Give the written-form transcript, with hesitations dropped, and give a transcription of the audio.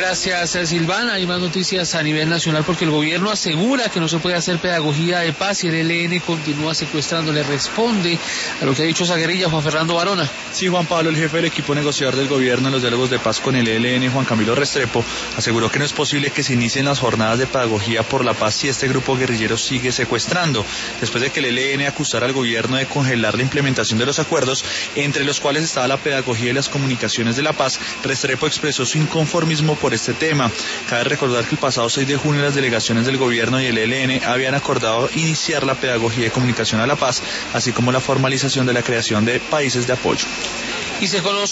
Gracias, Silvana. Hay más noticias a nivel nacional porque el gobierno asegura que no se puede hacer pedagogía de paz y el ELN continúa secuestrando. Le responde a lo que ha dicho esa guerrilla Juan Fernando Varona. Sí, Juan Pablo, el jefe del equipo negociador del gobierno en los diálogos de paz con el ELN, Juan Camilo Restrepo, aseguró que no es posible que se inicien las jornadas de pedagogía por la paz si este grupo guerrillero sigue secuestrando. Después de que el ELN acusara al gobierno de congelar la implementación de los acuerdos, entre los cuales estaba la pedagogía y las comunicaciones de la paz, Restrepo expresó su inconformismo por este tema. Cabe recordar que el pasado 6 de junio las delegaciones del gobierno y el ELN habían acordado iniciar la pedagogía y comunicación a la paz, así como la formalización de la creación de países de apoyo. Y se conoce